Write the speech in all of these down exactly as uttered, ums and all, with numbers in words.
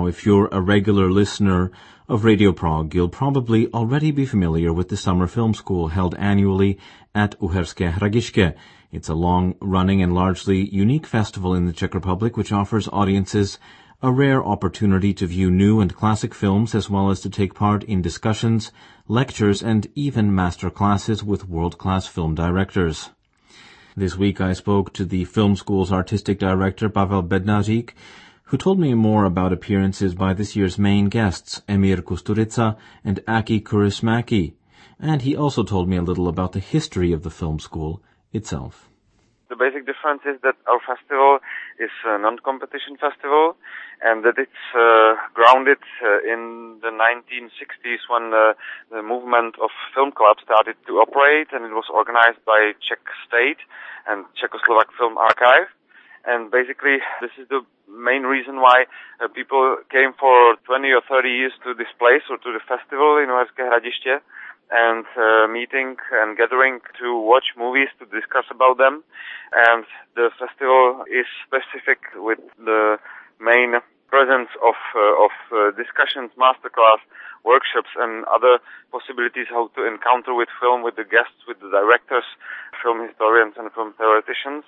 If you're a regular listener of Radio Prague, you'll probably already be familiar with the Summer Film School held annually at Uherské Hradiště. It's a long-running and largely unique festival in the Czech Republic which offers audiences a rare opportunity to view new and classic films as well as to take part in discussions, lectures, and even master classes with world-class film directors. This week I spoke to the film school's artistic director, Pavel Bednařík, who told me more about appearances by this year's main guests, Emir Kusturica and Aki Kaurismäki, and he also told me a little about the history of the film school itself. The basic difference is that our festival is a non-competition festival and that it's uh, grounded uh, in the nineteen sixties when uh, the movement of film clubs started to operate, and it was organized by Czech State and Czechoslovak Film Archive. And basically, this is the main reason why uh, people came for twenty or thirty years to this place or to the festival in Uherské Hradiště, and uh, meeting and gathering to watch movies, to discuss about them. And the festival is specific with the main presence of uh, of uh, discussions, masterclass, workshops, and other possibilities how to encounter with film, with the guests, with the directors, film historians, and film theoreticians.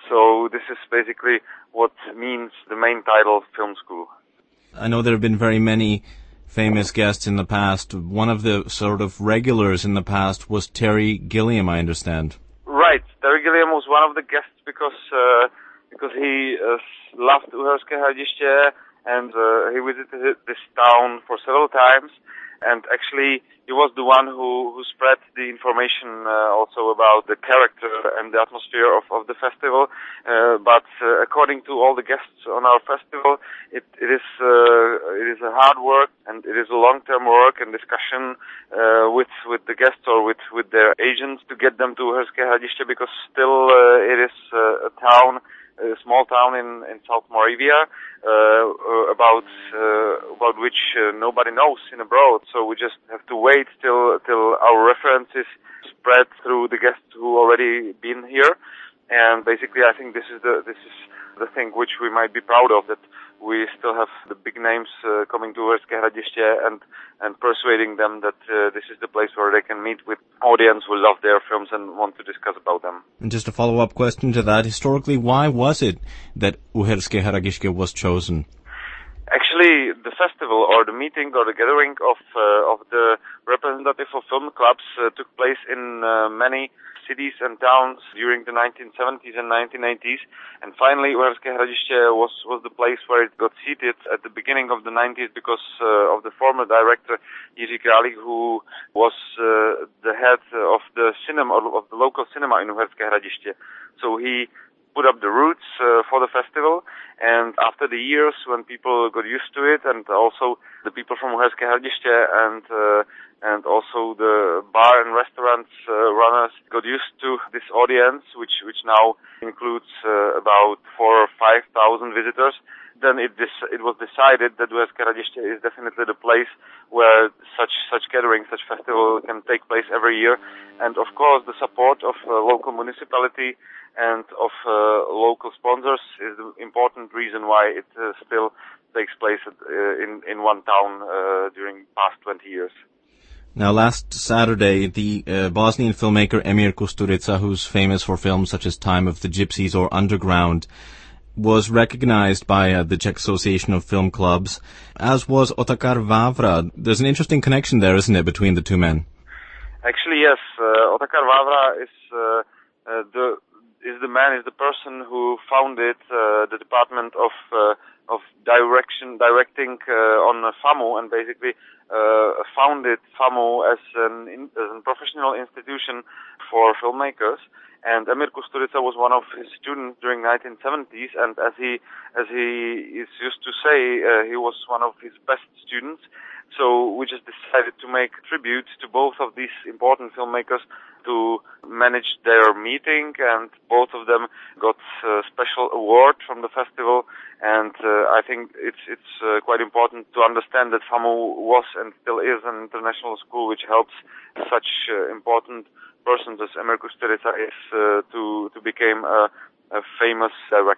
So this is basically what means the main title, Film School. I know there have been very many famous guests in the past. One of the sort of regulars in the past was Terry Gilliam, I understand. Right. Terry Gilliam was one of the guests because uh, because he uh, loved Uherské Hradiště, and uh, he visited this town for several times. And actually, he was the one who, who spread the information uh, also about the character and the atmosphere of, of the festival. Uh, but uh, according to all the guests on our festival, it, it is uh, it is a hard work, and it is a long-term work and discussion uh, with with the guests or with, with their agents to get them to Uherské Hradiště, because still uh, it is uh, a town, a small town in, in South Moravia, uh, about, uh, about which uh, nobody knows in abroad. So we just have to wait till, till our references spread through the guests who already been here. And basically I think this is the, this is the thing which we might be proud of, that we still have the big names uh, coming to Uherské Hradiště and, and persuading them that uh, this is the place where they can meet with audience who love their films and want to discuss about them. And just a follow-up question to that, historically, why was it that Uherské Hradiště was chosen? Actually, the festival or the meeting or the gathering of uh, of the representative of film clubs uh, took place in uh, many cities and towns during the nineteen seventies and nineteen eighties, and finally Uherské Hradiště was was the place where it got seated at the beginning of the nineties because uh, of the former director Jiří Králík, who was uh, the head of the cinema of the local cinema in Uherské Hradiště. So he put up the roots uh, for the festival, and after the years when people got used to it, and also the people from Uherské Hradiště and uh, and also the bar and restaurants uh, runners got used to this audience, which which now includes uh, about four or five thousand visitors. Then it this, it was decided that Uherské Hradiště is definitely the place where such such gathering, such festival can take place every year, and of course the support of uh, local municipality and of uh, local sponsors is the important reason why it uh, still takes place at, uh, in in one town uh, during past twenty years. Now, last Saturday, the uh, Bosnian filmmaker Emir Kusturica, who's famous for films such as Time of the Gypsies or Underground, was recognized by uh, the Czech Association of Film Clubs, as was Otakar Vávra. There's an interesting connection there, isn't it, between the two men? Actually, yes. Uh, Otakar Vávra is uh, uh, the is the man, is the person who founded uh, the department of uh, of direction, directing uh, on FAMU, and basically uh, founded FAMU as an in, as a professional institution for filmmakers. And Emir Kusturica was one of his students during nineteen seventies, and as he as he is used to say, uh, he was one of his best students. So we just decided to make tribute to both of these important filmmakers to manage their meeting, and both of them got a special award from the festival. And uh, I think it's it's uh, quite important to understand that FAMU was and still is an international school which helps such uh, important persons as Emir Kusturica is uh, to to become a, a famous director.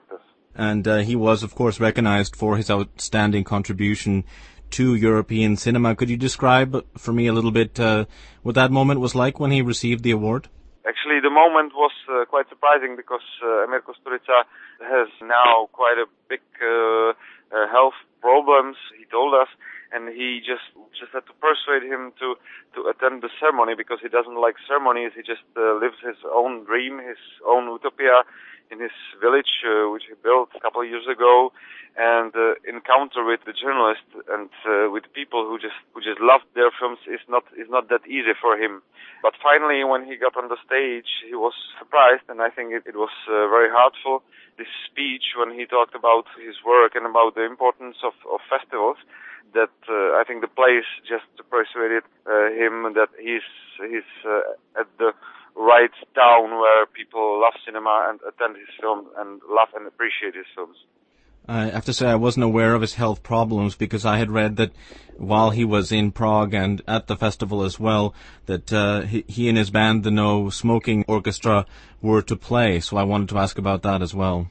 And uh, he was, of course, recognized for his outstanding contribution to European cinema. Could you describe for me a little bit uh, what that moment was like when he received the award? Actually, the moment was uh, quite surprising because uh, Emir Kusturica has now quite a big uh, uh, health problems, he told us, and he just just had to persuade him to, to attend the ceremony because he doesn't like ceremonies. He just uh, lives his own dream, his own utopia in his village, uh, which he built a couple of years ago, and uh, encounter with the journalists and uh, with people who just who just loved their films is not is not that easy for him. But finally, when he got on the stage, he was surprised, and I think it, it was uh, very heartful. This speech, when he talked about his work and about the importance of, of festivals, that uh, I think the place just persuaded uh, him that he's he's uh, at the right town where people love cinema and attend his films and love and appreciate his films. I have to say I wasn't aware of his health problems because I had read that while he was in Prague and at the festival as well, that uh, he, he and his band, the No Smoking Orchestra, were to play. So I wanted to ask about that as well.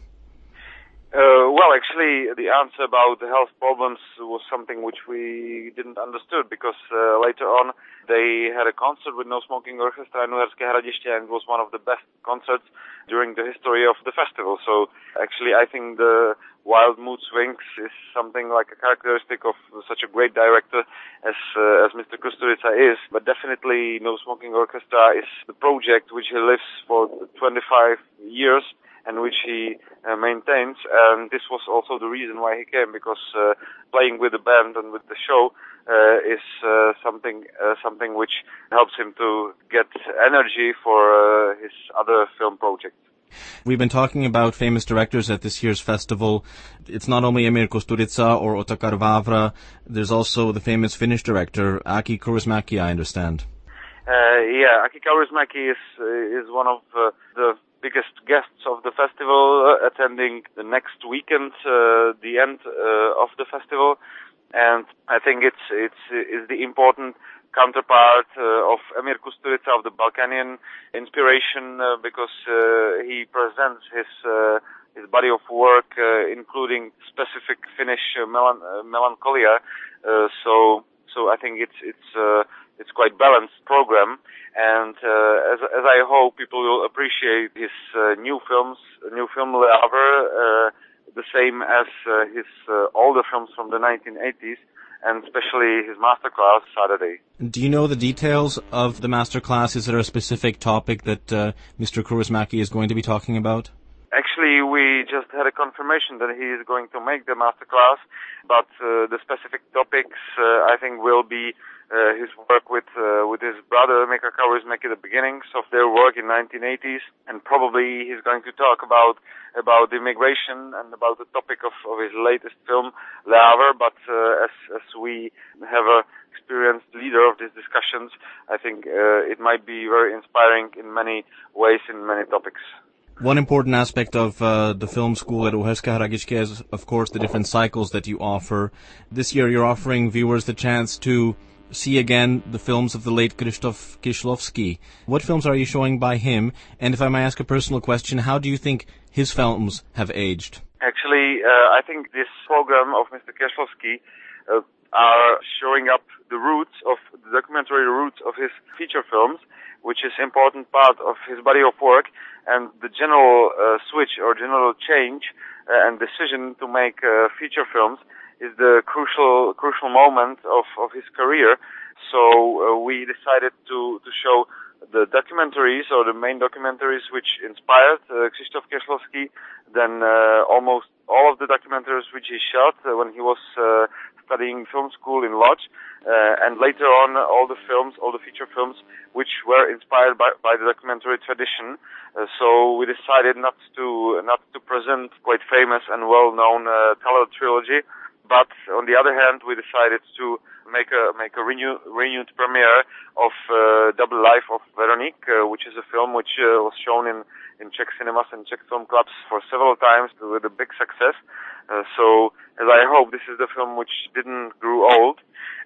Uh, well, actually, the answer about the health problems was something which we didn't understood because uh, later on they had a concert with No Smoking Orchestra in Uherské Hradiště, and it was one of the best concerts during the history of the festival. So actually, I think the wild mood swings is something like a characteristic of such a great director as uh, as Mister Kusturica is. But definitely, No Smoking Orchestra is the project which he lives for twenty-five years. And which he uh, maintains, and this was also the reason why he came, because uh, playing with the band and with the show uh, is uh, something uh, something which helps him to get energy for uh, his other film projects. We've been talking about famous directors at this year's festival. It's not only Emir Kusturica or Otakar Vavra, there's also the famous Finnish director, Aki Kaurismäki, I understand. Uh, yeah, Aki Kaurismäki is, uh, is one of uh, the biggest guests of the festival, uh, attending the next weekend, uh, the end uh, of the festival, and I think it's it's is the important counterpart uh, of Emir Kusturica, of the Balkanian inspiration, uh, because uh, he presents his uh, his body of work, uh, including specific Finnish uh, melan- uh, melancholia. Uh, so so I think it's it's. Uh, It's quite balanced program, and uh, as as I hope people will appreciate his uh, new films, new film Le Havre, uh, the same as uh, his uh, older films from the nineteen eighties, and especially his masterclass Saturday. Do you know the details of the masterclass? Is there a specific topic that uh, Mister Kaurismäki is going to be talking about? Actually, we just had a confirmation that he is going to make the masterclass, but uh, the specific topics uh, I think will be Uh, his work with uh, with his brother Mika Kaurismäki, the beginnings of their work in nineteen eighties, and probably he's going to talk about about immigration and about the topic of, of his latest film Le Havre. But uh, as as we have a experienced leader of these discussions, I think uh, it might be very inspiring in many ways, in many topics. One important aspect of uh, the film school at Uherské Hradiště is, of course, the different cycles that you offer. This year you're offering viewers the chance to see again the films of the late Krzysztof Kieślowski. What films are you showing by him? And if I may ask a personal question, how do you think his films have aged? Actually, uh, I think this program of Mister Kieślowski uh, are showing up the roots of the documentary roots of his feature films, which is important part of his body of work, and the general uh, switch or general change uh, and decision to make uh, feature films is the crucial crucial moment of, of his career. So uh, we decided to, to show the documentaries or the main documentaries which inspired uh, Krzysztof Kieślowski, then uh, almost all of the documentaries which he shot uh, when he was uh, studying film school in Łódź, uh, and later on all the films, all the feature films which were inspired by, by the documentary tradition. Uh, so we decided not to not to present quite famous and well-known uh, color trilogy, but on the other hand, we decided to make a make a renew, renewed premiere of uh, Double Life of Veronique, uh, which is a film which uh, was shown in, in Czech cinemas and Czech film clubs for several times with a big success. Uh, so, as I hope, this is the film which didn't grow old.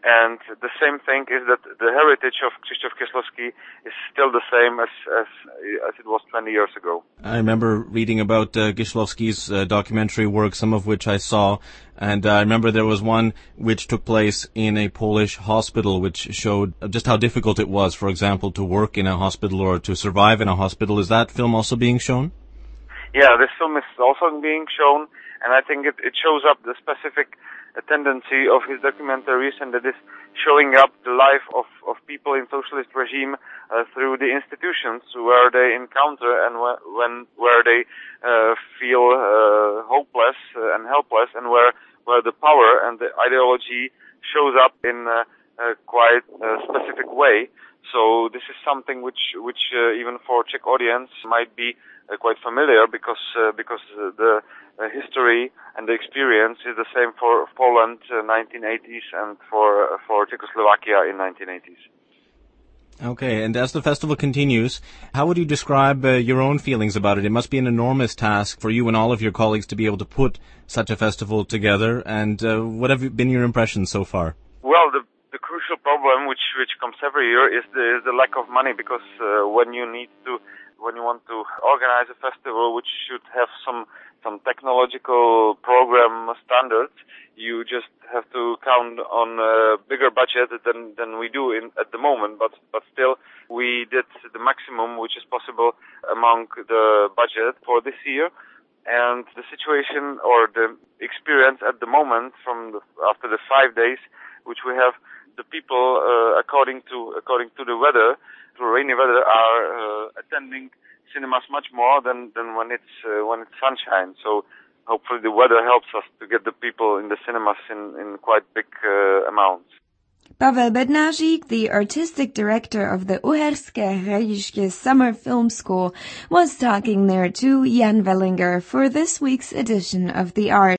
And the same thing is that the heritage of Krzysztof Kieślowski is still the same as as as it was twenty years ago. I remember reading about uh, Kieślowski's uh, documentary work, some of which I saw, and uh, I remember there was one which took place in a Polish hospital, which showed just how difficult it was, for example, to work in a hospital or to survive in a hospital. Is that film also being shown? Yeah, this film is also being shown, and I think it, it shows up the specific uh, tendency of his documentaries, and that is showing up the life of, of people in socialist regime uh, through the institutions where they encounter and wh- when where they uh, feel uh, hopeless uh, and helpless, and where where the power and the ideology shows up in uh, a quite uh, specific way. So this is something which which uh, even for Czech audience might be Uh, quite familiar, because uh, because uh, the uh, history and the experience is the same for Poland uh, nineteen eighties and for uh, for Czechoslovakia in nineteen eighties. Okay, and as the festival continues, how would you describe uh, your own feelings about it? It must be an enormous task for you and all of your colleagues to be able to put such a festival together, and uh, what have been your impressions so far? Well, the the crucial problem which which comes every year is the, is the lack of money, because uh, when you need to when you want to organize a festival which should have some some technological program standards, you just have to count on a bigger budget than than we do in at the moment. But but still, we did the maximum which is possible among the budget for this year. And the situation or the experience at the moment, from the, after the five days which we have, the people uh, according to according to the weather, to rainy weather, are uh, attending cinemas much more than than when it's uh, when it's sunshine. So hopefully the weather helps us to get the people in the cinemas in in quite big uh, amounts. Pavel Bednářík, the artistic director of the Uherské Hradiště Summer Film School, was talking there to Jan Wellinger for this week's edition of The Art.